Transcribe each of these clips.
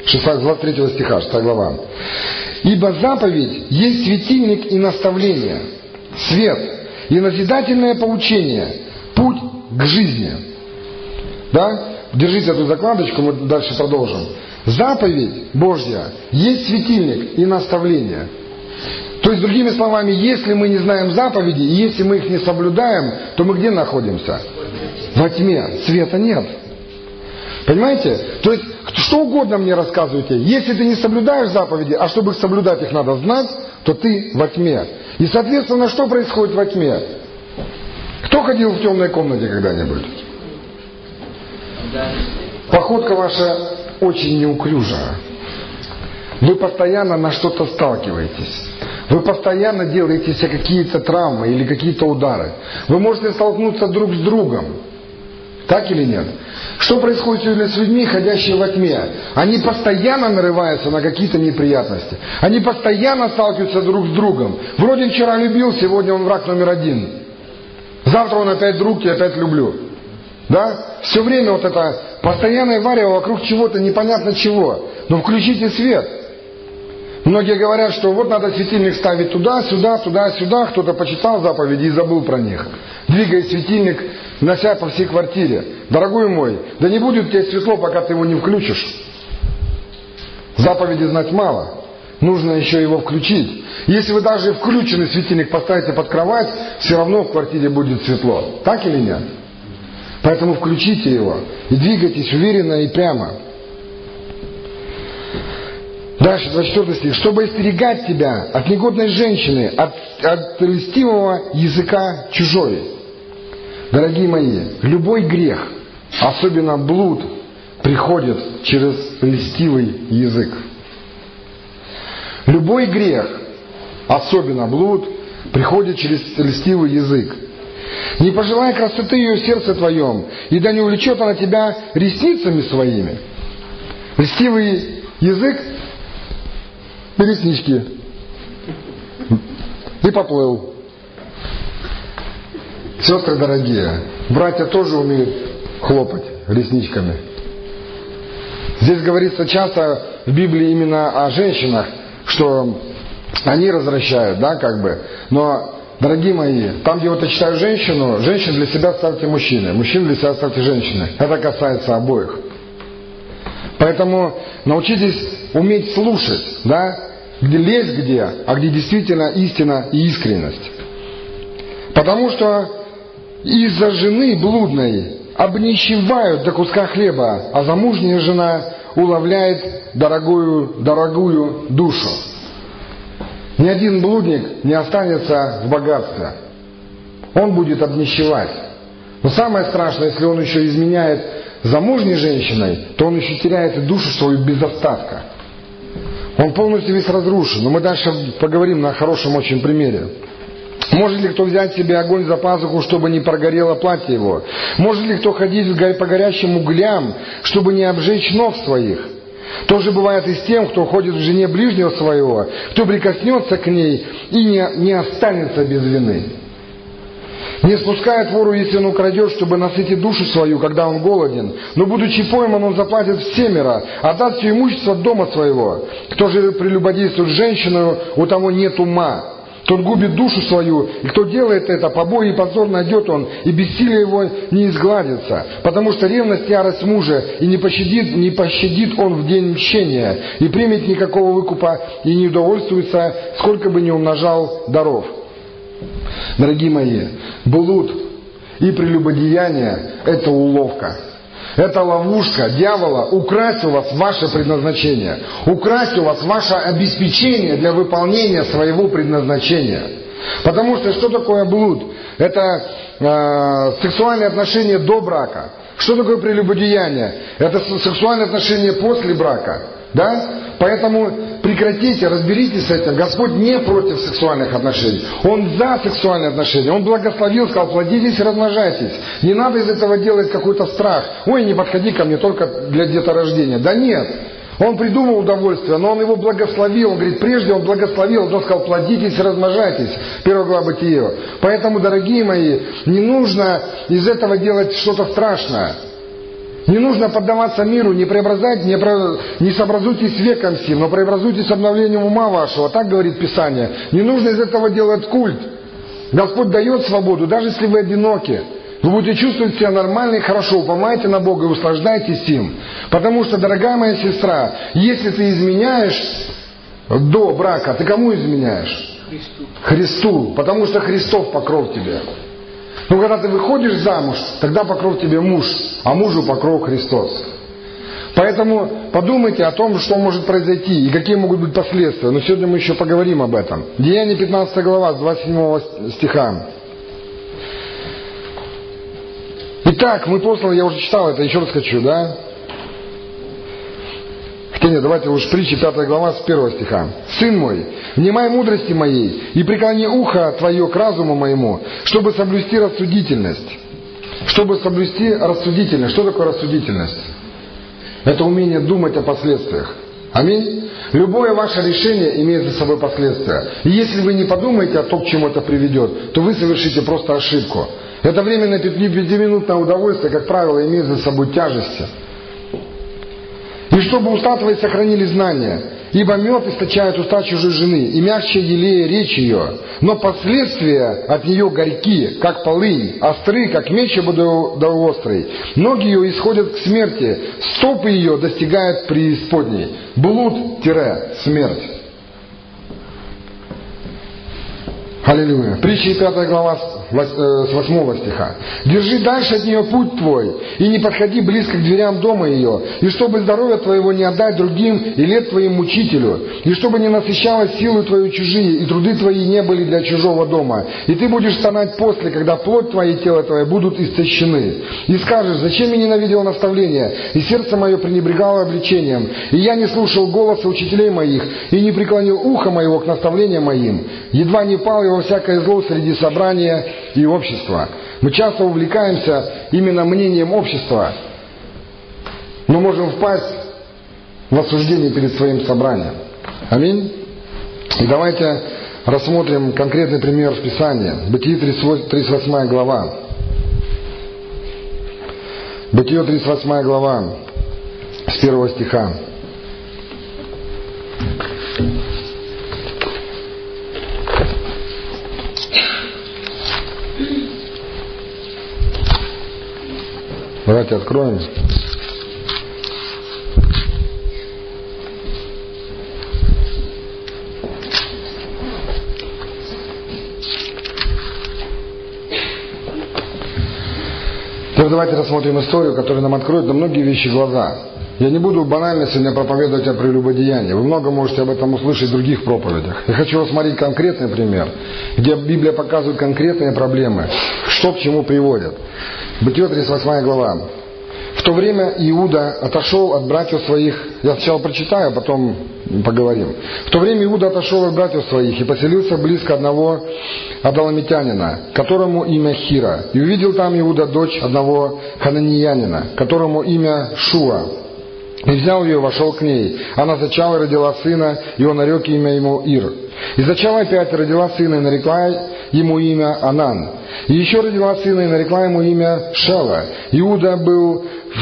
23 стиха, 6 глава. «Ибо заповедь есть светильник и наставление, свет и назидательное поучение, путь к жизни». Да? Держите эту закладочку, мы дальше продолжим. Заповедь Божья есть светильник и наставление. То есть, другими словами, если мы не знаем заповеди, и если мы их не соблюдаем, то мы где находимся? Во тьме. Света нет. Понимаете? То есть, что угодно мне рассказывайте. Если ты не соблюдаешь заповеди, а чтобы соблюдать их надо знать, то ты во тьме. И, соответственно, что происходит во тьме? Кто ходил в темной комнате когда-нибудь? Походка ваша очень неуклюжая. Вы постоянно на что-то сталкиваетесь. Вы постоянно делаете себе какие-то травмы или какие-то удары. Вы можете столкнуться друг с другом. Так или нет? Что происходит сегодня с людьми, ходящими во тьме? Они постоянно нарываются на какие-то неприятности. Они постоянно сталкиваются друг с другом. Вроде вчера любил, сегодня он враг номер один. Завтра он опять друг, и опять люблю. Да? Все время вот это постоянное варево вокруг чего-то непонятно чего. Но включите свет. Многие говорят, что вот надо светильник ставить туда, сюда, туда, сюда. Кто-то почитал заповеди и забыл про них. Двигай светильник, нося по всей квартире. Дорогой мой, да не будет у тебя светло, пока ты его не включишь. Заповеди знать мало. Нужно еще его включить. Если вы даже включенный светильник поставите под кровать, все равно в квартире будет светло. Так или нет? Поэтому включите его и двигайтесь уверенно и прямо. Дальше, 24 стих. «Чтобы остерегать тебя от негодной женщины, от льстивого языка чужой». Дорогие мои, любой грех, особенно блуд, приходит через льстивый язык. Любой грех, особенно блуд, приходит через льстивый язык. «Не пожелай красоты ее в сердце твоем, и да не увлечет она тебя ресницами своими». Льстивый язык — реснички. И поплыл. Сестры дорогие, братья тоже умеют хлопать ресничками. Здесь говорится часто в Библии именно о женщинах, что они развращают, да, как бы. Но, дорогие мои, там, где вот я читаю женщину, женщин для себя ставьте мужчины, мужчин для себя ставьте женщины. Это касается обоих. Поэтому научитесь уметь слушать, да, где лезть где, а где действительно истина и искренность. Потому что из-за жены блудной обнищевают до куска хлеба, а замужняя жена уловляет дорогую душу. Ни один блудник не останется в богатстве. Он будет обнищевать. Но самое страшное, если он еще изменяет замужней женщиной, то он еще теряет и душу свою без остатка. Он полностью весь разрушен. Но мы дальше поговорим на хорошем очень примере. Может ли кто взять себе огонь за пазуху, чтобы не прогорело платье его? Может ли кто ходить по горящим углям, чтобы не обжечь ног своих? То же бывает и с тем, кто ходит в жене ближнего своего, кто прикоснется к ней и не останется без вины. Не спускает вору, если он украдет, чтобы насытить душу свою, когда он голоден. Но, будучи пойман, он заплатит всемеро, отдаст все имущество дома своего. Кто же прелюбодействует с женщиной, у того нет ума. Тот губит душу свою, и кто делает это, побои и позор найдет он, и бессилие его не изгладится. Потому что ревность, ярость мужа, и не пощадит он в день мщения, и примет никакого выкупа, и не удовольствуется, сколько бы ни умножал даров. Дорогие мои, блуд и прелюбодеяние – это уловка. Это ловушка дьявола украсть у вас ваше предназначение, украсть у вас ваше обеспечение для выполнения своего предназначения. Потому что такое блуд? Это сексуальные отношения до брака. Что такое прелюбодеяние? Это сексуальные отношения после брака. Да? Поэтому прекратите, разберитесь с этим. Господь не против сексуальных отношений. Он за сексуальные отношения. Он благословил, сказал: плодитесь и размножайтесь. Не надо из этого делать какой-то страх. Ой, не подходи ко мне только для деторождения. Да нет. Он придумал удовольствие, но он его благословил. Он говорит, прежде он благословил, он сказал: плодитесь и размножайтесь. 1 глава Бытие. Поэтому, дорогие мои, не нужно из этого делать что-то страшное. Не нужно поддаваться миру, не сообразуйтесь с веком сим, но преобразуйтесь обновлением ума вашего. Так говорит Писание. Не нужно из этого делать культ. Господь дает свободу, даже если вы одиноки. Вы будете чувствовать себя нормально и хорошо, уповайте на Бога и услаждайтесь им. Потому что, дорогая моя сестра, если ты изменяешь до брака, ты кому изменяешь? Христу. Потому что Христов покров тебе. Но когда ты выходишь замуж, тогда покров тебе муж, а мужу покров Христос. Поэтому подумайте о том, что может произойти и какие могут быть последствия. Но сегодня мы еще поговорим об этом. Деяние 15 глава, с 27 стиха. Итак, мы посланы, я уже читал это, еще раз хочу, да? Хотя нет, давайте лучше притчи, 5 глава, с 1 стиха. «Сын мой, внимай мудрости моей, и преклони ухо твое к разуму моему, чтобы соблюсти рассудительность». Чтобы соблюсти рассудительность. Что такое рассудительность? Это умение думать о последствиях. Аминь. Любое ваше решение имеет за собой последствия. И если вы не подумаете о том, к чему это приведет, то вы совершите просто ошибку. Это временное 5-минутное удовольствие, как правило, имеет за собой тяжести. И чтобы уста твои сохранили знания, ибо мед источает уста чужой жены, и мягче елея речь ее, но последствия от нее горьки, как полынь, остры, как меч обоюдоострый. Ноги ее исходят к смерти, стопы ее достигают преисподней. Блуд-смерть. Аллилуйя. Притча 5 глава с 8 стиха. «Держи дальше от нее путь твой, и не подходи близко к дверям дома ее, и чтобы здоровье твоего не отдать другим, и лет твоим мучителю, и чтобы не насыщалась силу твою чужие, и труды твои не были для чужого дома. И ты будешь стонать после, когда плоть твоя и тело твое будут истощены. И скажешь, зачем я ненавидел наставления, и сердце мое пренебрегало обличением, и я не слушал голоса учителей моих, и не преклонил ухо моего к наставлениям моим, едва не пал я во всякое зло среди собрания и общества». Мы часто увлекаемся именно мнением общества, но можем впасть в осуждение перед своим собранием. Аминь. И давайте рассмотрим конкретный пример в Писании. Бытие 38 глава. Бытие 38 глава с 1 стиха. Давайте откроем. Теперь давайте рассмотрим историю, которая нам откроет на многие вещи глаза. Я не буду банально сегодня проповедовать о прелюбодеянии. Вы много можете об этом услышать в других проповедях. Я хочу рассмотреть конкретный пример, где Библия показывает конкретные проблемы, что к чему приводит. Бытие 38 глава. «В то время Иуда отошел от братьев своих». Я сначала прочитаю, а потом поговорим. «В то время Иуда отошел от братьев своих и поселился близко одного Адаламитянина, которому имя Хира. И увидел там Иуда дочь одного хананеянина, которому имя Шуа. И взял ее и вошел к ней. Она зачала и родила сына, и он нарек имя ему Ир. И зачала опять и родила сына, и нарекла ему имя Анан. И еще родила сына, и нарекла ему имя Шела. Иуда был в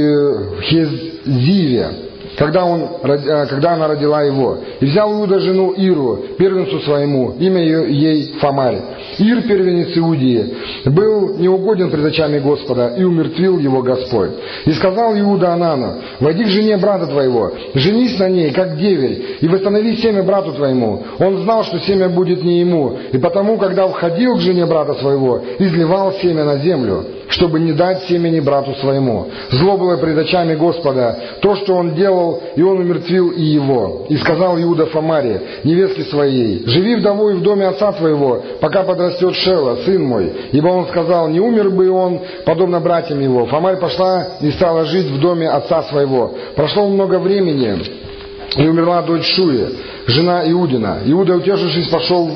Хезиве, когда она родила его. И взял Иуда жену Иру, первенцу своему, имя ей Фамарь. Ир, первенец Иудии, был неугоден пред очами Господа, и умертвил его Господь. И сказал Иуда Анану: войди к жене брата твоего, женись на ней, как деверь, и восстанови семя брату твоему. Он знал, что семя будет не ему, и потому, когда входил к жене брата своего, изливал семя на землю, чтобы не дать семени брату своему. Зло было пред очами Господа, то, что он делал, и он умертвил и его. И сказал Иуда Фамаре, невестке своей: живи вдовой в доме отца твоего, пока подрастет Шела, сын мой. Ибо он сказал, не умер бы он, подобно братьям его. Фамарь пошла и стала жить в доме отца своего. Прошло много времени, и умерла дочь Шуи, жена Иудина. Иуда, утешившись, пошел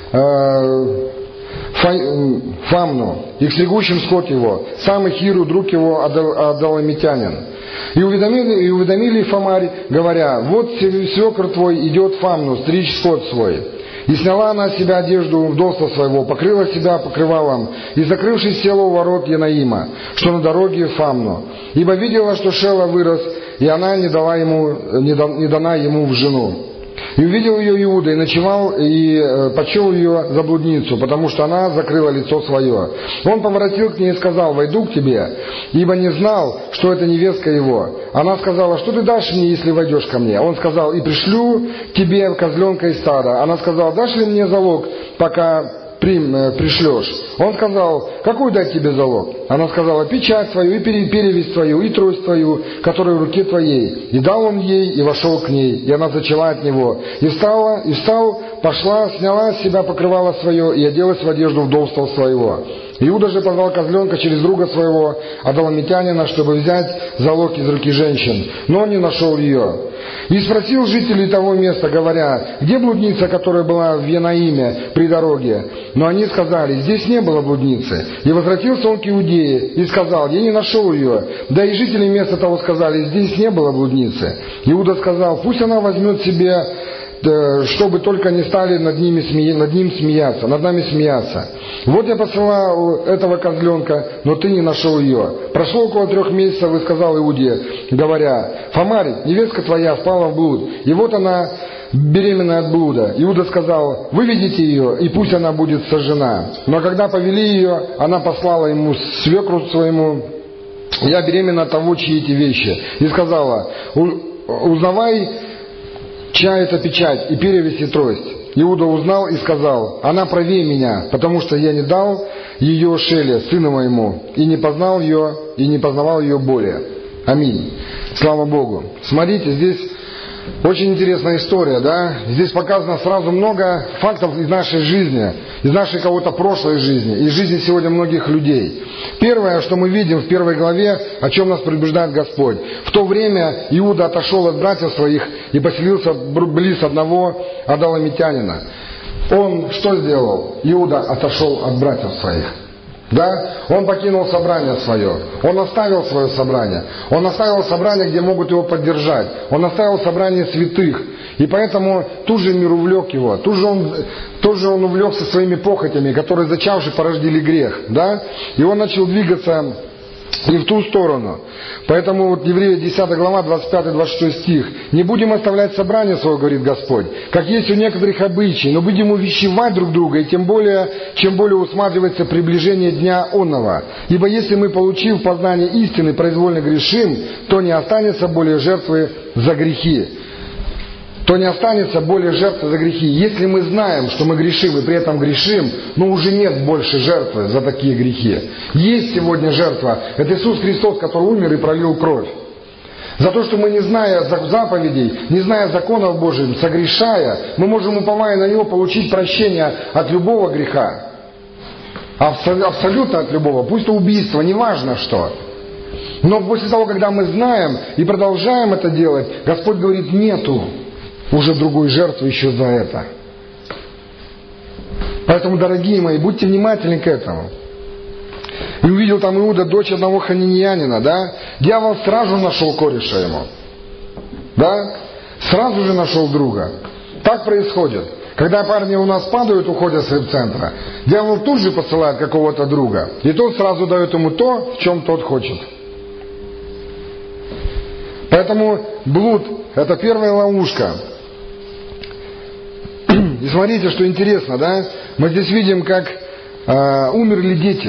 Фамну, и к стригущим скот его, сам Хиру, друг его, Адаламитянин. И уведомили Фамарь, говоря: вот свекр твой идет Фамну стричь скот свой. И сняла она с себя одежду вдовства своего, покрыла себя покрывалом, и, закрывшись, села у ворот Енаима, что на дороге в Фамну. Ибо видела, что Шела вырос, и она не дана ему в жену. И увидел ее Иуда, и ночевал, и почел ее за блудницу, потому что она закрыла лицо свое. Он поворотил к ней и сказал: «Войду к тебе», ибо не знал, что это невестка его. Она сказала: «Что ты дашь мне, если войдешь ко мне?» Он сказал: «И пришлю тебе козленка из стада». Она сказала: «Дашь ли мне залог, пока пришлешь?» Он сказал: «Какой дать тебе залог?» Она сказала: «Печать твою, и перевесь твою, и трость твою, которая в руке твоей». И дал он ей, и вошел к ней, и она зачала от него. И встал, пошла, сняла с себя покрывало свое, и оделась в одежду вдовства своего. Иуда же позвал козленка через друга своего, Адамитянина, чтобы взять залог из руки женщин, но он не нашел ее. И спросил жителей того места, говоря: «Где блудница, которая была в Енаиме при дороге?» Но они сказали: «Здесь не было блудницы». И возвратился он к Иудее и сказал: «Я не нашел ее». Да и жители места того сказали: «Здесь не было блудницы». Иуда сказал: «Пусть она возьмет себе, чтобы только не стали над ним смеяться. Вот я посылал этого козленка, но ты не нашел ее». Прошло около 3 месяцев, и сказал Иуде, говоря: «Фомарь, невестка твоя впала в блуд, и вот она беременная от блуда». Иуда сказал: «Выведите ее, и пусть она будет сожжена». Но когда повели ее, она послала ему свекру своему: «Я беременна от того, чьи эти вещи». И сказала: «Узнавай, чья это печать, и перевесь, и трость». Иуда узнал и сказал: «Она правее меня, потому что я не дал ее Шеле, сыну моему, и не познавал ее более». Аминь. Слава Богу. Смотрите, здесь очень интересная история, да? Здесь показано сразу много фактов из нашей жизни, из нашей кого-то прошлой жизни, из жизни сегодня многих людей. Первое, что мы видим в 1 главе, о чем нас предупреждает Господь. В то время Иуда отошел от братьев своих и поселился близ одного Адамитянина. Он что сделал? Иуда отошел от братьев своих. Да? Он покинул собрание свое. Он оставил свое собрание. Он оставил собрание, где могут его поддержать. Он оставил собрание святых. И поэтому тут же мир увлек его. Тут же он увлекся своими похотями, которые, зачавши, породили грех. Да? И он начал двигаться и в ту сторону. Поэтому вот Еврея 10 глава, 25-26 стих. «Не будем оставлять собрание свое, говорит Господь, как есть у некоторых обычаи, но будем увещевать друг друга, и чем более усматривается приближение дня онного. Ибо если мы, получив познание истины, произвольно грешим, то не останется более жертвы за грехи». Если мы знаем, что мы грешим и при этом грешим, но уже нет больше жертвы за такие грехи. Есть сегодня жертва. Это Иисус Христос, который умер и пролил кровь. За то, что мы, не зная заповедей, не зная законов Божьих, согрешая, мы можем, уповая на Него, получить прощение от любого греха. Абсолютно от любого. Пусть это убийство, неважно что. Но после того, когда мы знаем и продолжаем это делать, Господь говорит: нету уже другой жертвы еще за это. Поэтому, дорогие мои, будьте внимательны к этому. И увидел там Иуда дочь одного хананеянина, да? Дьявол сразу нашел кореша ему. Да? Сразу же нашел друга. Так происходит. Когда парни у нас падают, уходят с репцентра, дьявол тут же посылает какого-то друга. И тот сразу дает ему то, в чем тот хочет. Поэтому блуд – это первая ловушка. И смотрите, что интересно, да? Мы здесь видим, как умерли дети.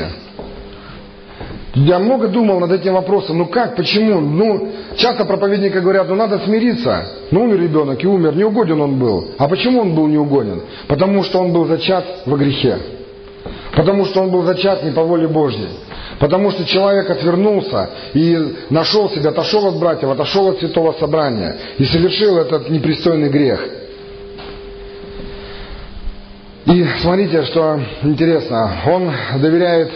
Я много думал над этим вопросом. Ну как, почему? Часто проповедники говорят: надо смириться. Умер ребенок и умер, неугоден он был. А почему он был неугоден? Потому что он был зачат во грехе. Потому что он был зачат не по воле Божьей. Потому что человек отвернулся и нашел себя, отошел от братьев, отошел от святого собрания и совершил этот непристойный грех. И смотрите, что интересно. Он доверяет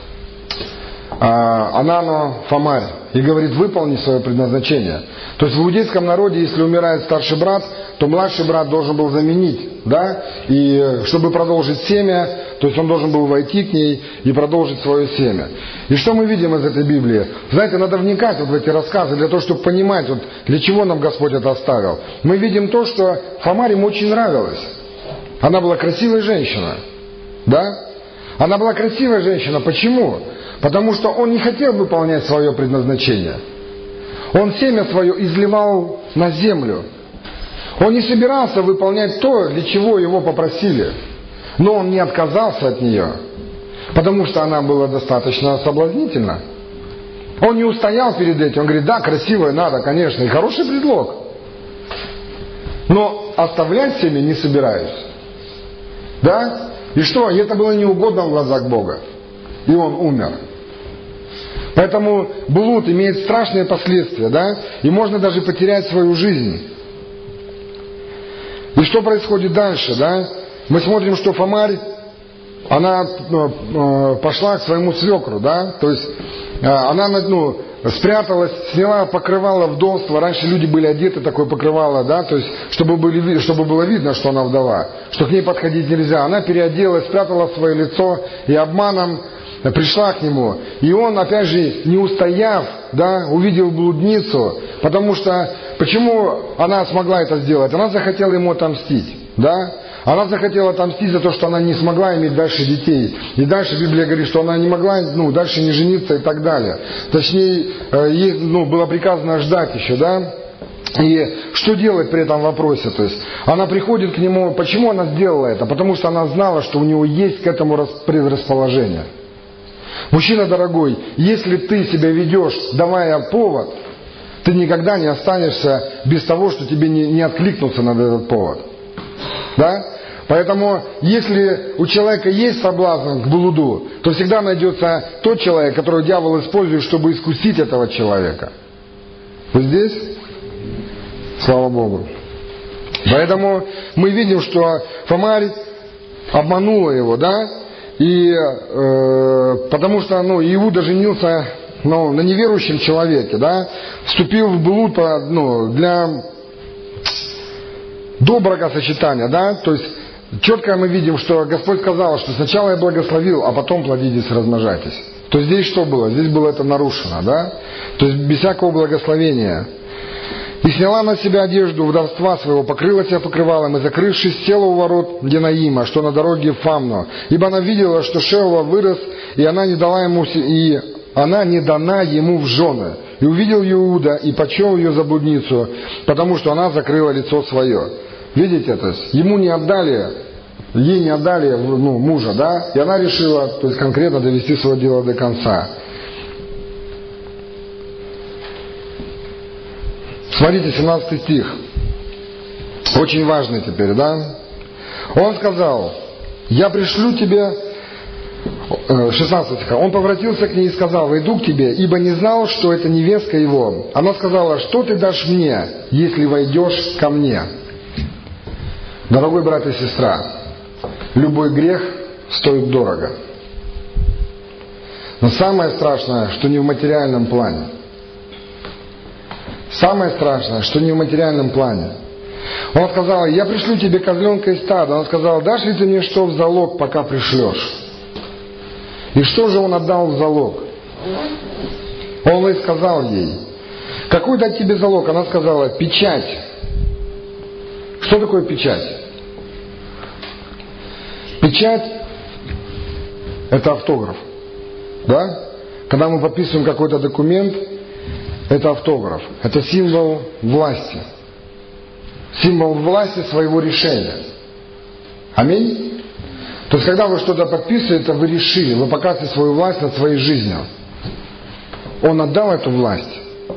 Анану Фомарь и говорит: выполни свое предназначение. То есть в иудейском народе, если умирает старший брат, то младший брат должен был заменить, да? И чтобы продолжить семя, то есть он должен был войти к ней и продолжить свое семя. И что мы видим из этой Библии? Знаете, надо вникать в эти рассказы для того, чтобы понимать, для чего нам Господь это оставил. Мы видим то, что Фомарь ему очень нравилось. Она была красивая женщина. Да? Она была красивая женщина. Почему? Потому что он не хотел выполнять свое предназначение. Он семя свое изливал на землю. Он не собирался выполнять то, для чего его попросили. Но он не отказался от нее, потому что она была достаточно соблазнительна. Он не устоял перед этим. Он говорит, да, красивая надо, конечно, и хороший предлог. Но оставлять семя не собираюсь. Да? И что? Это было неугодно в глазах Бога. И он умер. Поэтому блуд имеет страшные последствия, да? И можно даже потерять свою жизнь. И что происходит дальше, да? Мы смотрим, что Фомарь, она пошла к своему свекру, да? То есть она спряталась, сняла покрывало вдовства. Раньше люди были одеты, такое покрывало, да? То есть чтобы было видно, что она вдова, что к ней подходить нельзя. Она переоделась, спрятала свое лицо и обманом пришла к нему. И он, опять же, не устояв, да, увидел блудницу. Потому что, почему она смогла это сделать? Она захотела ему отомстить, да? Она захотела отомстить за то, что она не смогла иметь дальше детей. И дальше Библия говорит, что она не могла, дальше не жениться и так далее. Точнее, ей, было приказано ждать еще, да? И что делать при этом вопросе? То есть она приходит к нему, почему она сделала это? Потому что она знала, что у него есть к этому предрасположение. Мужчина дорогой, если ты себя ведешь, давая повод, ты никогда не останешься без того, что тебе не откликнуться на этот повод. Да? Поэтому, если у человека есть соблазн к блуду, то всегда найдется тот человек, которого дьявол использует, чтобы искусить этого человека. Вы здесь? Слава Богу. Поэтому мы видим, что Фомарь обманула его, да? И потому что Иуда женился на неверующем человеке, да? Вступил в блуд для до бракосочетания, да? То есть четко мы видим, что Господь сказал, что сначала я благословил, а потом плодитесь, размножайтесь. То здесь что было? Здесь было это нарушено, да? То есть без всякого благословения. И сняла на себя одежду вдовства своего, покрыла себя покрывалом, и, закрывшись, села у ворот Денаима, что на дороге в Фамну. Ибо она видела, что Шеула вырос, и она не дана ему в жены. И увидел Иуда, и почел ее за блудницу, потому что она закрыла лицо свое. Видите, то есть ей не отдали мужа, да? И она решила, то есть конкретно довести свое дело до конца. Смотрите, 17 стих. Очень важный теперь, да? Он сказал, я пришлю тебе... 16 стих. Он поворотился к ней и сказал, войду к тебе, ибо не знал, что это невестка его. Она сказала, что ты дашь мне, если войдешь ко мне? Дорогой брат и сестра, любой грех стоит дорого. Но самое страшное, что не в материальном плане. Самое страшное, что не в материальном плане. Он сказал, я пришлю тебе козленка и стада. Он сказал, дашь ли ты мне что в залог, пока пришлешь? И что же он отдал в залог? Он и сказал ей, какой дать тебе залог? Она сказала, печать. Что такое печать? Печать – это автограф. Да? Когда мы подписываем какой-то документ, это автограф. Это символ власти. Символ власти своего решения. Аминь? То есть, когда вы что-то подписываете, вы решили, вы показываете свою власть над своей жизнью. Он отдал эту власть.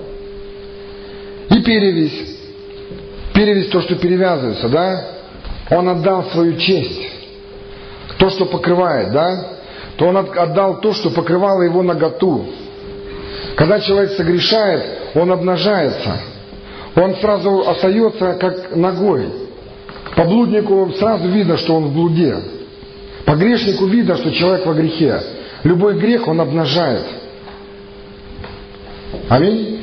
И перевесь. Перевесь то, что перевязывается, да? Он отдал свою честь. То, что покрывает, да? То он отдал то, что покрывало его наготу. Когда человек согрешает, он обнажается. Он сразу остается как нагой. По блуднику сразу видно, что он в блуде. По грешнику видно, что человек во грехе. Любой грех он обнажает. Аминь.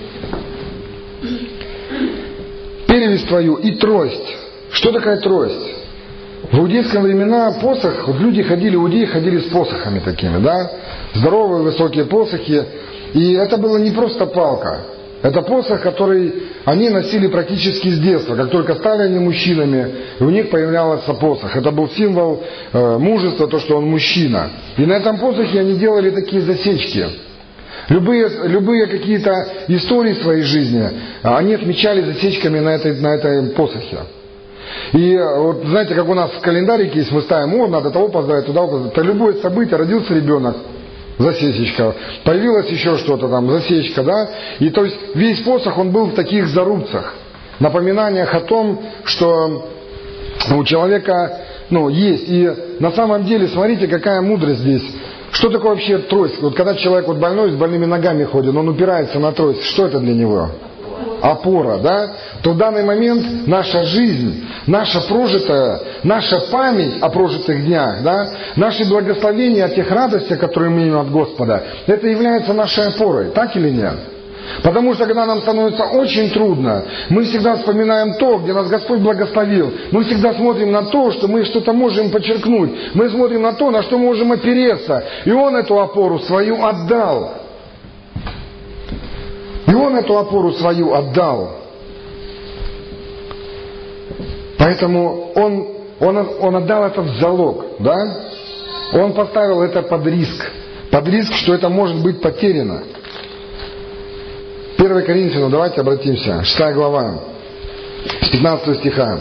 Перевесь твою и трость. Что такая трость? В иудейские времена посох, иудеи ходили с посохами такими, да? Здоровые, высокие посохи. И это было не просто палка. Это посох, который они носили практически с детства. Как только стали они мужчинами, у них появлялся посох. Это был символ мужества, то, что он мужчина. И на этом посохе они делали такие засечки. Любые какие-то истории своей жизни они отмечали засечками на этой посохе. И вот знаете, как у нас в календарике есть, мы ставим, надо того поздравить, туда поздравить. Это любое событие, родился ребенок, засечечка, появилось еще что-то там, засечка, да? И то есть весь посох, он был в таких зарубцах, напоминаниях о том, что у человека, есть. И на самом деле, смотрите, какая мудрость здесь. Что такое вообще трость? Вот когда человек больной, с больными ногами ходит, он упирается на трость, что это для него? Опора, да? То в данный момент наша жизнь, наша прожитая, наша память о прожитых днях, да? Наши благословения о тех радостях, которые мы имеем от Господа, это является нашей опорой, так или нет? Потому что когда нам становится очень трудно, мы всегда вспоминаем то, где нас Господь благословил. Мы всегда смотрим на то, что мы что-то можем подчеркнуть. Мы смотрим на то, на что можем опереться. И Он эту опору свою отдал. И Он эту опору свою отдал. Поэтому Он отдал это в залог, да? Он поставил это под риск. Под риск, что это может быть потеряно. 1 Коринфянам, давайте обратимся, 6 глава, с 15 стиха.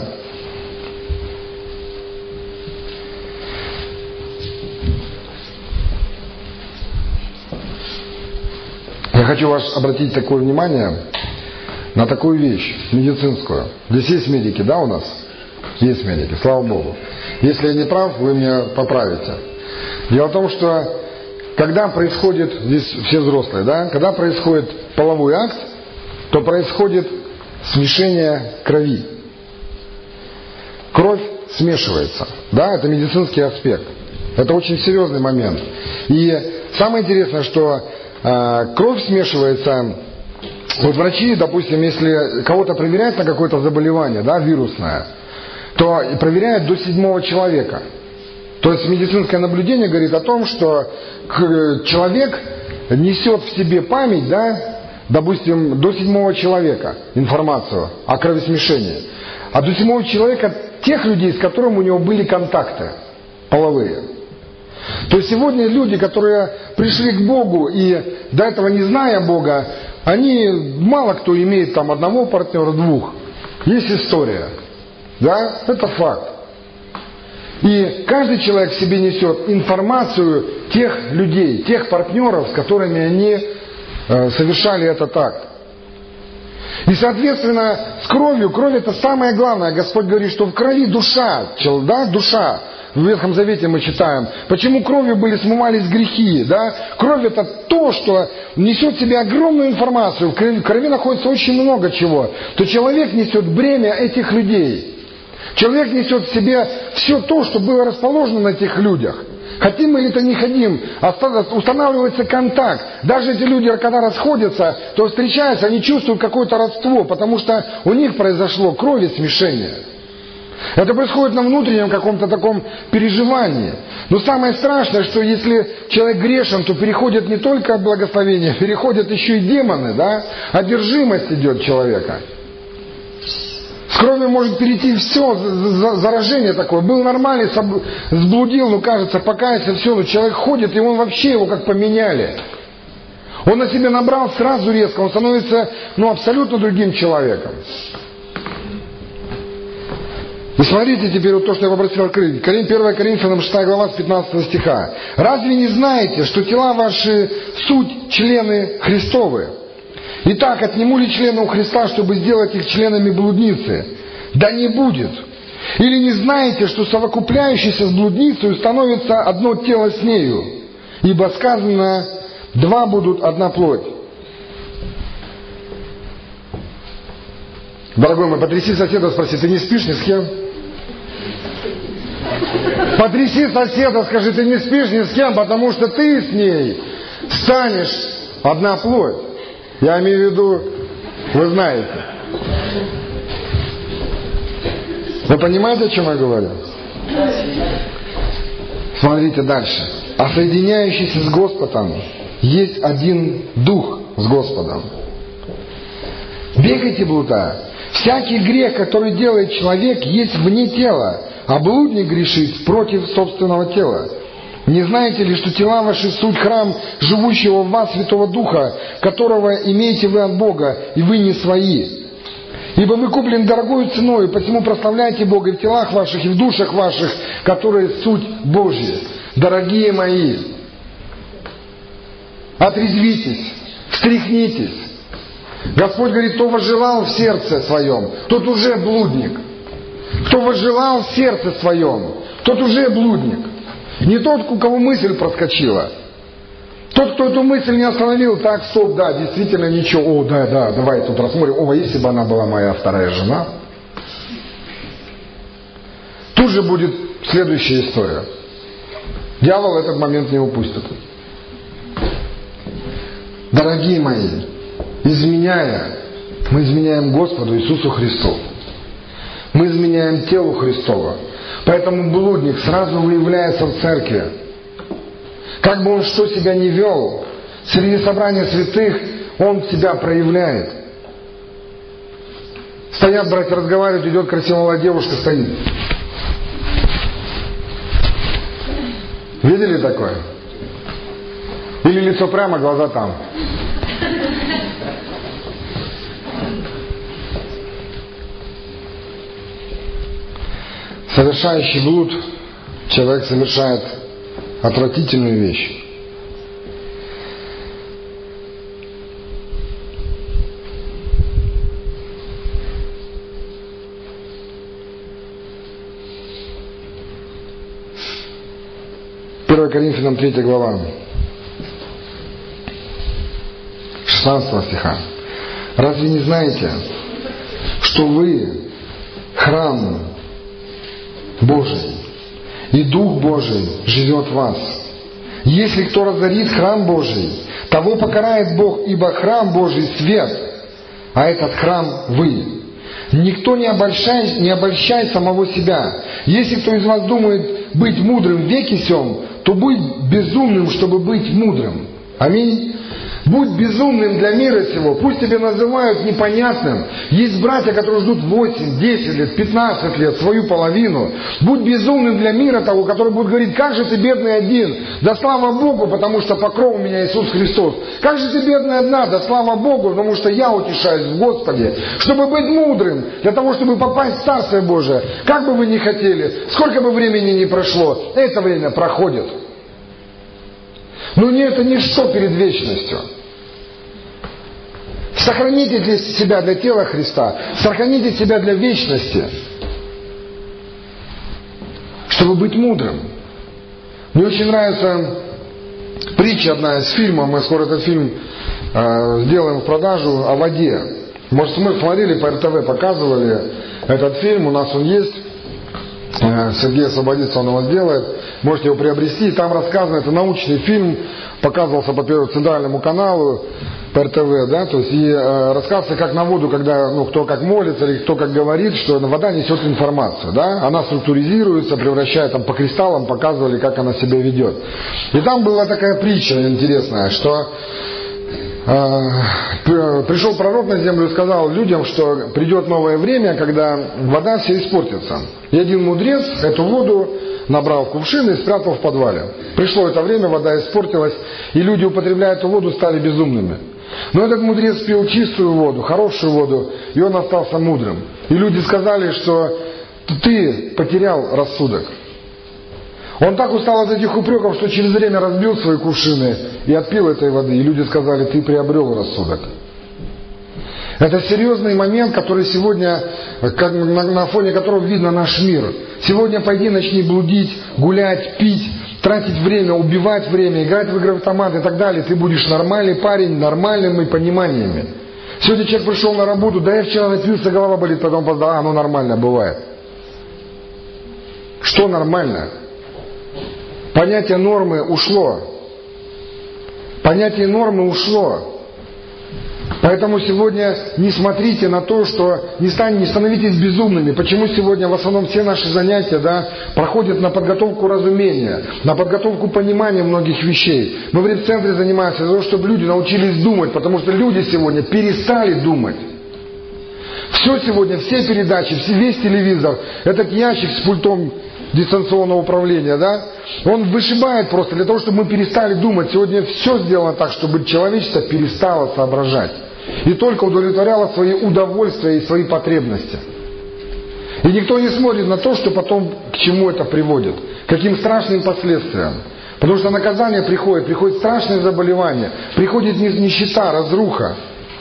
Я хочу вас обратить такое внимание на такую вещь медицинскую. Здесь есть медики, да, у нас? Есть медики, слава Богу. Если я не прав, вы меня поправите. Дело в том, что когда происходит, здесь все взрослые, да, когда происходит половой акт, то происходит смешение крови. Кровь смешивается, да, это медицинский аспект. Это очень серьезный момент. И самое интересное, что кровь смешивается. Вот врачи, допустим, если кого-то проверяют на какое-то заболевание, да, вирусное, то проверяют до 7-го человека. То есть медицинское наблюдение говорит о том, что человек несет в себе память, да, допустим, до 7-го человека информацию о кровосмешении. А до 7-го человека тех людей, с которыми у него были контакты половые. То есть сегодня люди, которые пришли к Богу и до этого не зная Бога, они, мало кто имеет там одного партнера, двух. Есть история. Да, это факт. И каждый человек в себе несет информацию тех людей, тех партнеров, с которыми они совершали этот акт. И, соответственно, с кровью, кровь это самое главное. Господь говорит, что в крови душа, да, душа. В Ветхом Завете мы читаем, почему кровью смывались грехи, да? Кровь это то, что несет в себе огромную информацию. В крови находится очень много чего. То человек несет бремя этих людей. Человек несет в себе все то, что было расположено на этих людях. Хотим мы или это не хотим, устанавливается контакт. Даже эти люди, когда расходятся, то встречаются, они чувствуют какое-то родство, потому что у них произошло кровесмешение. Это происходит на внутреннем каком-то таком переживании. Но самое страшное, что если человек грешен, то переходит не только от благословения, переходят еще и демоны, да? Одержимость идет человека. С кровью может перейти все, заражение такое. Был нормальный, сблудил, кажется, покаялся, все, но человек ходит, и он вообще его как поменяли. Он на себя набрал сразу резко, он становится, абсолютно другим человеком. И смотрите теперь вот то, что я попросил открыть. 1 Коринфянам 6 глава с 15 стиха. «Разве не знаете, что тела ваши суть члены Христовы? Итак, отниму ли члены у Христа, чтобы сделать их членами блудницы? Да не будет. Или не знаете, что совокупляющийся с блудницей становится одно тело с нею? Ибо сказано, два будут одна плоть». Дорогой мой, потряси соседа, спроси, ты не спишь ни с кем? Потряси соседа, скажи, ты не спишь ни с кем, потому что ты с ней станешь одна плоть. Я имею в виду, вы знаете. Вы понимаете, о чем я говорю? Смотрите дальше. А соединяющийся с Господом есть один дух с Господом. Бегайте, блуда. Всякий грех, который делает человек, есть вне тела, а блудник грешит против собственного тела. Не знаете ли, что тела ваши суть храм живущего в вас Святого Духа, которого имеете вы от Бога, и вы не свои? Ибо вы куплены дорогою ценой, посему прославляйте Бога и в телах ваших, и в душах ваших, которые суть Божья. Дорогие мои, отрезвитесь, встряхнитесь. Господь говорит, кто возжелал в сердце своем, тот уже блудник. Кто возжелал в сердце своем, тот уже блудник. Не тот, у кого мысль проскочила. Тот, кто эту мысль не остановил, так, стоп, да, действительно ничего. О, да, давай тут рассмотрим. О, если бы она была моя вторая жена. Тут же будет следующая история. Дьявол этот момент не упустит. Дорогие мои, изменяя, мы изменяем Господу Иисусу Христу. Мы изменяем телу Христова. Поэтому блудник сразу выявляется в церкви. Как бы он что себя не вел, среди собрания святых он себя проявляет. Стоят братья, разговаривают, идет красивая девушка, стоит. Видели такое? Или лицо прямо, глаза там. Совершающий блуд, человек совершает отвратительную вещь. Первое Коринфянам 3 глава, 16 стиха. Разве не знаете, что вы храм Божий, и Дух Божий живет в вас? Если кто разорит храм Божий, того покарает Бог, ибо храм Божий свет, а этот храм вы. Никто не обольщает самого себя. Если кто из вас думает быть мудрым в веке сем, то будь безумным, чтобы быть мудрым. Аминь. Будь безумным для мира сего. Пусть тебя называют непонятным. Есть братья, которые ждут 8, 10 лет, 15 лет, свою половину. Будь безумным для мира того, который будет говорить, как же ты бедный один? Да слава Богу, потому что покров у меня Иисус Христос. Как же ты бедная одна? Да слава Богу, потому что я утешаюсь в Господе. Чтобы быть мудрым, для того, чтобы попасть в Царствие Божие. Как бы вы ни хотели, сколько бы времени ни прошло, это время проходит. Но это ничто перед вечностью. Сохраните себя для тела Христа, сохраните себя для вечности, чтобы быть мудрым. Мне очень нравится притча одна из фильмов, мы скоро этот фильм сделаем в продажу, о воде. Может, мы смотрели, по РТВ показывали этот фильм, у нас он есть. Сергей освободится, он его сделает. Можете его приобрести. И там рассказано, это научный фильм, показывался по Первому центральному каналу, по РТВ, да, то есть и рассказывается, как на воду, когда, кто как молится, или кто как говорит, что вода несет информацию, да, она структуризируется, превращает там по кристаллам, показывали, как она себя ведет. И там была такая притча интересная, что пришел пророк на землю и сказал людям, что придет новое время, когда вода все испортится. И один мудрец эту воду набрал в кувшин и спрятал в подвале. Пришло это время, вода испортилась, и люди, употребляя эту воду, стали безумными. Но этот мудрец пил чистую воду, хорошую воду, и он остался мудрым. И люди сказали, что ты потерял рассудок. Он так устал от этих упреков, что через время разбил свои кувшины и отпил этой воды. И люди сказали, ты приобрел рассудок. Это серьезный момент, который сегодня, на фоне которого видно наш мир. Сегодня пойди начни блудить, гулять, пить, тратить время, убивать время, играть в игры в автомат и так далее. Ты будешь нормальный парень, нормальными пониманиями. Сегодня человек пришел на работу, да я вчера напился, голова болит, потом поздал, оно нормально бывает. Что нормально? Понятие нормы ушло. Понятие нормы ушло. Поэтому сегодня не смотрите на то, что не становитесь безумными. Почему сегодня в основном все наши занятия проходят на подготовку разумения, на подготовку понимания многих вещей. Мы в репцентре занимаемся для того, чтобы люди научились думать, потому что люди сегодня перестали думать. Все сегодня, все передачи, весь телевизор, этот ящик с пультом дистанционного управления, да, он вышибает просто для того, чтобы мы перестали думать. Сегодня все сделано так, чтобы человечество перестало соображать и только удовлетворяло свои удовольствия и свои потребности. И никто не смотрит на то, что потом к чему это приводит, к каким страшным последствиям. Потому что наказание приходит страшное заболевание, приходит нищета, разруха.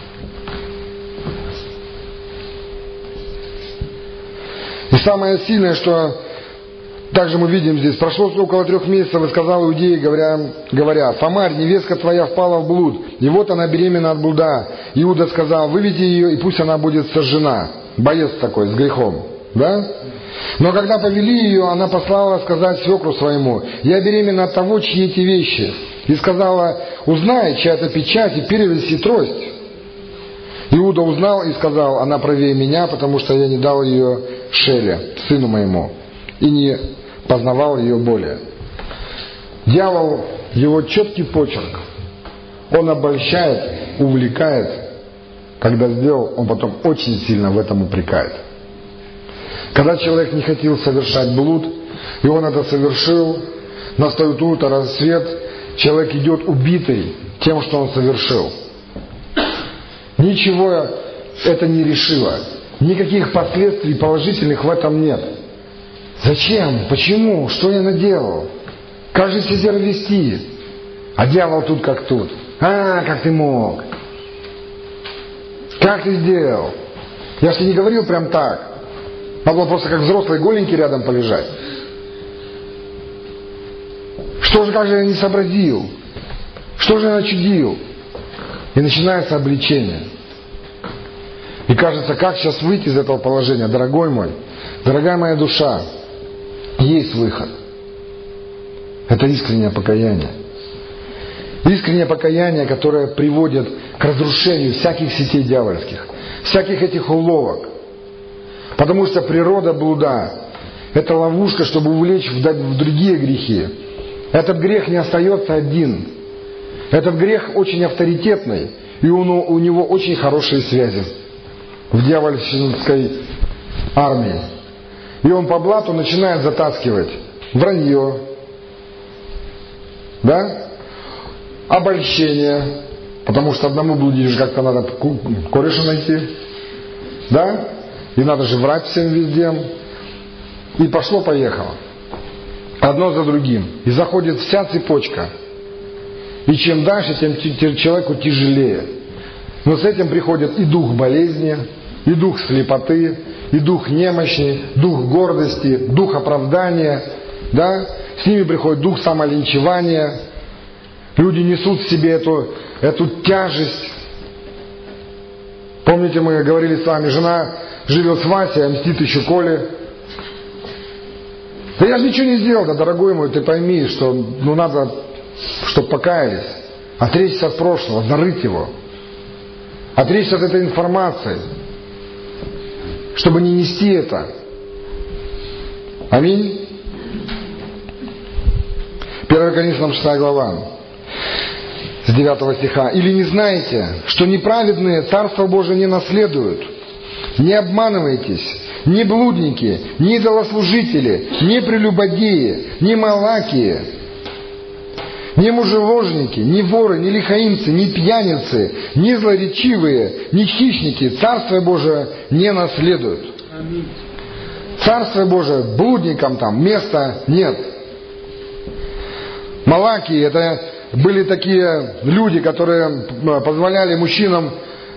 И самое сильное, что также мы видим здесь, прошло около 3 месяцев, и сказал иудеи, говоря, Фомарь, невестка твоя впала в блуд, и вот она беременна от блуда. Иуда сказал, выведи ее, и пусть она будет сожжена. Боец такой, с грехом. Да? Но когда повели ее, она послала сказать свекру своему, я беременна от того, чьи эти вещи. И сказала, узнай, чья это печать, и перевеси трость. Иуда узнал и сказал, она правее меня, потому что я не дал ее Шеле, сыну моему, и не познавал ее более. Дьявол, его четкий почерк, он обольщает, увлекает. Когда сделал, он потом очень сильно в этом упрекает. Когда человек не хотел совершать блуд, и он это совершил, настает утро, рассвет, человек идет убитый тем, что он совершил. Ничего это не решило. Никаких последствий положительных в этом нет. Зачем? Почему? Что я наделал? Как же себя вести? А дьявол тут как тут. Как ты мог? Как ты сделал? Я же не говорил прям так. Надо было просто как взрослый голенький рядом полежать. Что же, как же я не сообразил? Что же я начудил? И начинается обличение. И кажется, как сейчас выйти из этого положения? Дорогой мой, дорогая моя душа, есть выход. Это искреннее покаяние. Искреннее покаяние, которое приводит к разрушению всяких сетей дьявольских, всяких этих уловок. Потому что природа блуда – это ловушка, чтобы увлечь в другие грехи. Этот грех не остается один. Этот грех очень авторитетный, и у него очень хорошие связи в дьявольской армии. И он по блату начинает затаскивать вранье, да? Обольщение, потому что одному блудишь как-то надо кореша найти, да? И надо же врать всем везде. И пошло-поехало. Одно за другим. И заходит вся цепочка. И чем дальше, тем человеку тяжелее. Но с этим приходит и дух болезни, и дух слепоты, и дух немощи, дух гордости, дух оправдания. Да? С ними приходит дух самолинчевания. Люди несут в себе эту тяжесть. Помните, мы говорили с вами, жена живет с Васей, а мстит еще Коле. Да я же ничего не сделал, да, дорогой мой, ты пойми, что надо, чтобы покаялись. Отречься от прошлого, зарыть его. Отречься от этой информации. Чтобы не нести это. Аминь. 1 Коринфянам 6 глава. С 9 стиха. «Или не знаете, что неправедные Царство Божие не наследуют? Не обманывайтесь, ни блудники, ни идолослужители, ни прелюбодеи, ни малакии, ни мужеложники, ни воры, ни лихаимцы, ни пьяницы, ни злоречивые, ни хищники Царство Божие не наследуют». Царство Божие блудникам там места нет. Малакии — это были такие люди, которые позволяли мужчинам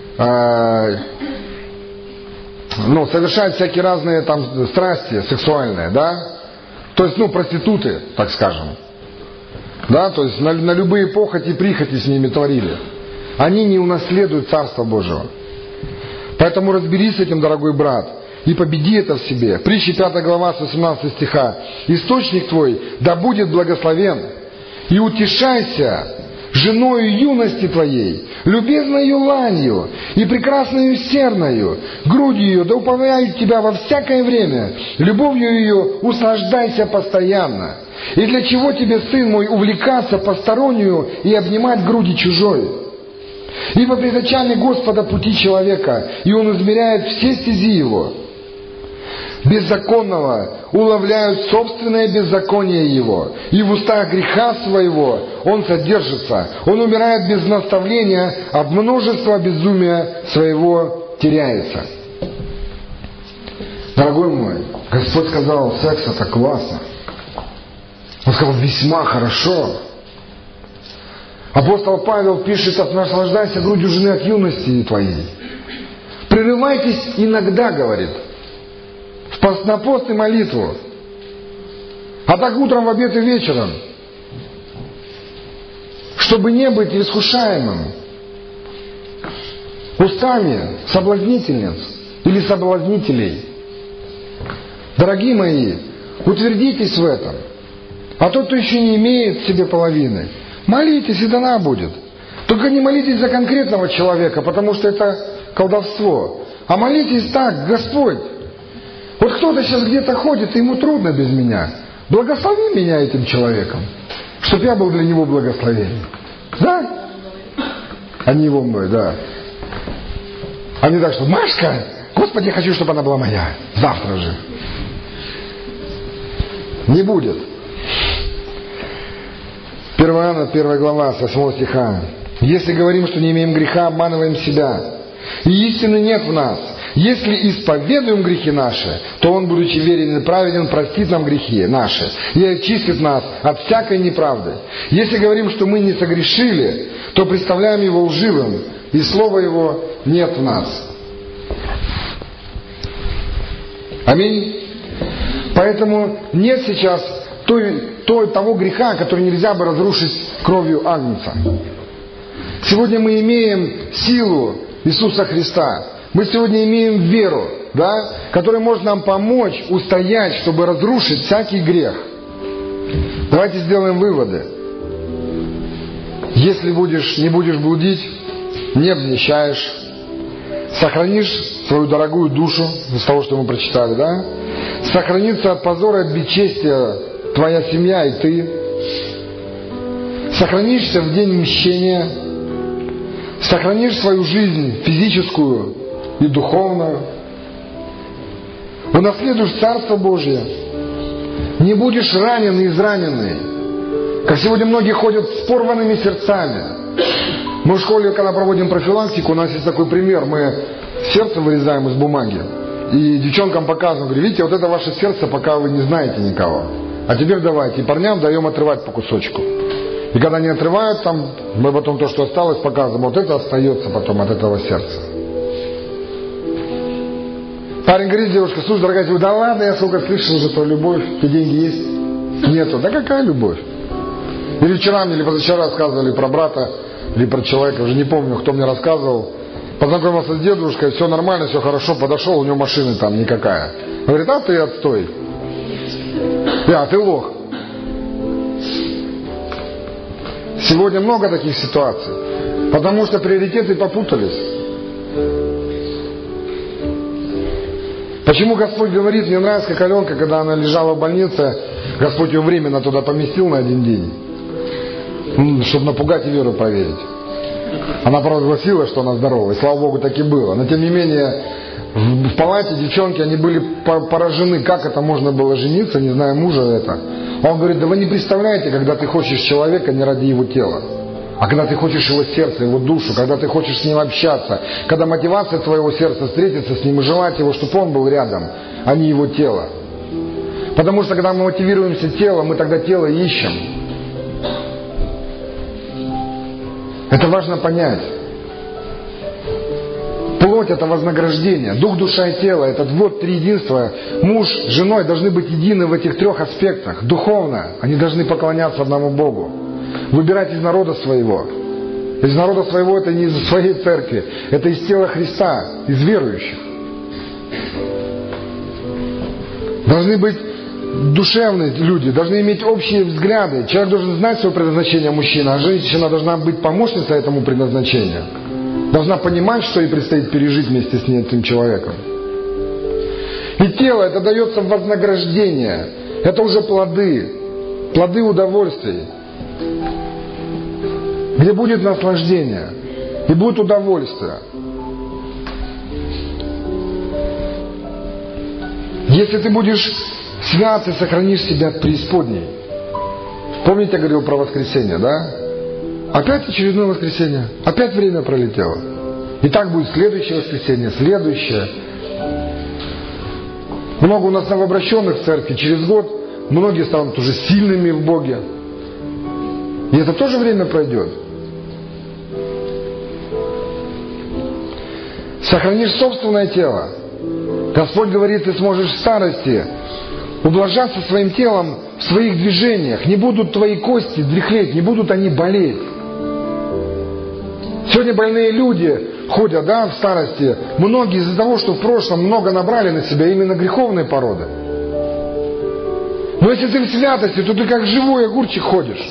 совершать всякие разные там страсти сексуальные, да? То есть, проституты, так скажем. Да, то есть на любые похоти и прихоти с ними творили. Они не унаследуют Царство Божьего. Поэтому разберись с этим, дорогой брат, и победи это в себе. Притчи 5 глава с 18 стиха. «Источник твой да будет благословен, и утешайся женою юности твоей, любезною ланью и прекрасною серною, грудью ее да уповает тебя во всякое время, любовью ее услаждайся постоянно. И для чего тебе, сын мой, увлекаться постороннюю и обнимать груди чужой? Ибо пред очами Господа пути человека, и Он измеряет все стези его. Беззаконного уловляют собственное беззаконие его, и в устах греха своего он содержится. Он умирает без наставления, от множества безумия своего теряется. Дорогой мой, Господь сказал, секс это классно. Он сказал, весьма хорошо. Апостол Павел пишет, наслаждайся грудью жены от юности твоей. Прерывайтесь иногда, говорит, на пост и молитву. А так утром, в обед и вечером. Чтобы не быть искушаемым устами соблазнительниц или соблазнителей. Дорогие мои, утвердитесь в этом. А тот, кто еще не имеет в себе половины, молитесь, и дана будет. Только не молитесь за конкретного человека, потому что это колдовство. А молитесь так, Господь, вот кто-то сейчас где-то ходит, и ему трудно без меня. Благослови меня этим человеком, чтобы я был для него благословением. Да? А не его мной, да. А не так, что Машка, Господи, я хочу, чтобы она была моя. Завтра же. Не будет. 1 Иоанна, 1 глава, с 8 стиха. Если говорим, что не имеем греха, обманываем себя. И истины нет в нас. Если исповедуем грехи наши, то Он, будучи верен и праведен, простит нам грехи наши и очистит нас от всякой неправды. Если говорим, что мы не согрешили, то представляем Его лживым, и слова Его нет в нас. Аминь. Поэтому нет сейчас того греха, который нельзя бы разрушить кровью Агнца. Сегодня мы имеем силу Иисуса Христа. Мы сегодня имеем веру, да, которая может нам помочь устоять, чтобы разрушить всякий грех. Давайте сделаем выводы. Если не будешь блудить, не обнищаешь, сохранишь свою дорогую душу, из того, что мы прочитали, да, сохранится от позора и от бесчестия твоя семья и ты, сохранишься в день мщения, сохранишь свою жизнь физическую и духовную, унаследуешь Царство Божье, не будешь ранен и израненный, как сегодня многие ходят с порванными сердцами. Мы в школе, когда проводим профилактику, у нас есть такой пример, мы сердце вырезаем из бумаги, и девчонкам показываем, говорю, видите, вот это ваше сердце, пока вы не знаете никого, а теперь давайте, и парням даем отрывать по кусочку. И когда они отрывают, там, мы потом то, что осталось, показываем, вот это остается потом от этого сердца. Парень говорит, девушка, слушай, дорогая, да ладно, я сколько слышал уже про любовь, какие деньги есть? Нету. Да какая любовь? Или вчера мне, или позавчера рассказывали про брата, или про человека, уже не помню, кто мне рассказывал. Познакомился с дедушкой, все нормально, все хорошо, подошел, у него машины там никакая. Говорит, а ты отстой. А ты лох. Сегодня много таких ситуаций, потому что приоритеты попутались. Почему Господь говорит, мне нравится, как Аленка, когда она лежала в больнице, Господь ее временно туда поместил на один день, чтобы напугать и веру проверить. Она провозгласила, что она здорова, и слава Богу, так и было. Но тем не менее, в палате девчонки, они были поражены, как это можно было жениться, не зная мужа это. Он говорит, да вы не представляете, когда ты хочешь человека не ради его тела, а когда ты хочешь его сердце, его душу, когда ты хочешь с ним общаться, когда мотивация твоего сердца встретиться с ним и желать его, чтобы он был рядом, а не его тело. Потому что когда мы мотивируемся телом, мы тогда тело ищем. Это важно понять. Плоть – это вознаграждение. Дух, душа и тело – это вот три единства. Муж с женой должны быть едины в этих трех аспектах. Духовно они должны поклоняться одному Богу. Выбирать из народа своего. Из народа своего – это не из своей церкви. Это из тела Христа, из верующих. Должны быть душевные люди, должны иметь общие взгляды. Человек должен знать свое предназначение мужчина, а женщина должна быть помощницей этому предназначению. Должна понимать, что ей предстоит пережить вместе с этим человеком. И тело, это дается в вознаграждение. Это уже плоды удовольствий. Где будет наслаждение. И будет удовольствие. Если ты будешь свят и сохранишь себя от преисподней. Помните, я говорил про воскресенье, да? Опять очередное воскресенье. Опять время пролетело. И так будет следующее воскресенье, следующее. Много у нас новообращенных в церкви. Через год многие станут уже сильными в Боге. И это тоже время пройдет. Сохранишь собственное тело. Господь говорит, ты сможешь в старости ублажаться своим телом в своих движениях. Не будут твои кости дряхлеть, не будут они болеть. Сегодня больные люди ходят, да, в старости. Многие из-за того, что в прошлом много набрали на себя именно греховные породы. Но если ты в святости, то ты как живой огурчик ходишь.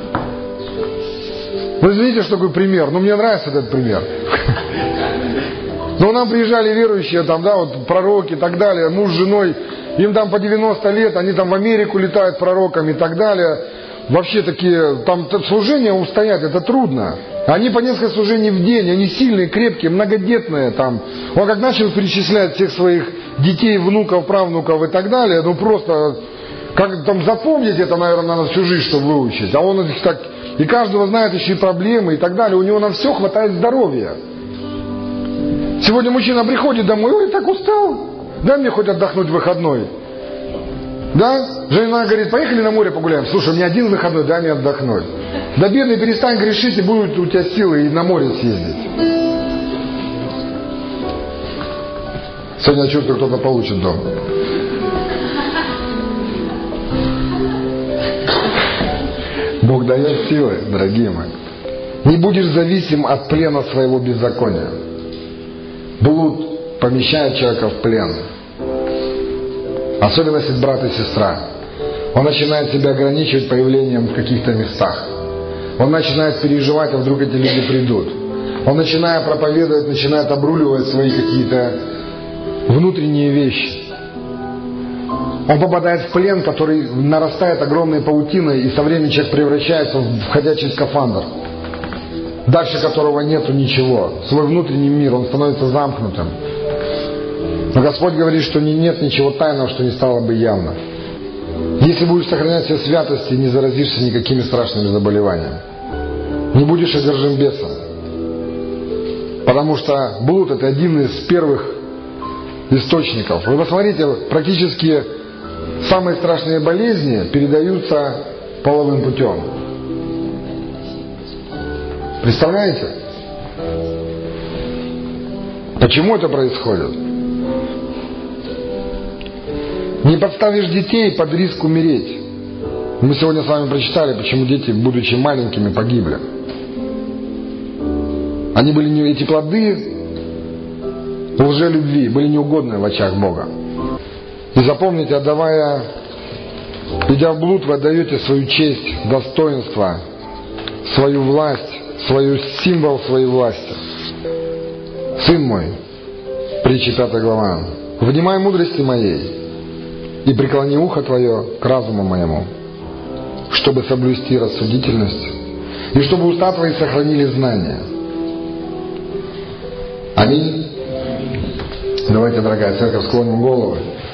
Вы знаете, что такой пример? Ну, мне нравится этот пример. Но нам приезжали верующие, там, да, вот пророки и так далее, муж с женой, им там по 90 лет, они там в Америку летают пророками и так далее. Вообще такие, там служения устоять, это трудно. Они по несколько служений в день, они сильные, крепкие, многодетные там. Он как начал перечислять всех своих детей, внуков, правнуков и так далее, ну просто, как там запомнить это, наверное, надо всю жизнь, чтобы выучить. А он их так, и каждого знает еще и проблемы и так далее, у него на все хватает здоровья. Сегодня мужчина приходит домой, ой, так устал, дай мне хоть отдохнуть в выходной. Да? Жена говорит, поехали на море погуляем. Слушай, у меня один выходной, дай мне отдохнуть. Да, бедный, перестань грешить, и будут у тебя силы и на море съездить. Сегодня я чувствую, кто-то получит дома. Бог дает силы, дорогие мои. Не будешь зависим от плена своего беззакония. Блуд помещает человека в плен. Особенно если брат и сестра. Он начинает себя ограничивать появлением в каких-то местах. Он начинает переживать, а вдруг эти люди придут. Он, начиная проповедовать, начинает обруливать свои какие-то внутренние вещи. Он попадает в плен, который нарастает огромной паутиной, и со временем человек превращается в ходячий скафандр, дальше которого нету ничего. Свой внутренний мир, он становится замкнутым. Но Господь говорит, что нет ничего тайного, что не стало бы явно. Если будешь сохранять все святости, не заразишься никакими страшными заболеваниями. Не будешь одержим бесом. Потому что блуд — это один из первых источников. Вы посмотрите, практически самые страшные болезни передаются половым путем. Представляете? Почему это происходит? Не подставишь детей под риск умереть. Мы сегодня с вами прочитали, почему дети, будучи маленькими, погибли. Они были не эти плоды лжелюбви, были неугодны в очах Бога. И запомните, идя в блуд, вы отдаете свою честь, достоинство, свою власть, символ своей власти. Сын мой, притча 5 глава, внимай мудрости моей и преклони ухо твое к разуму моему, чтобы соблюсти рассудительность и чтобы уста твои сохранили знания. Аминь. Давайте, дорогая церковь, склоним головы.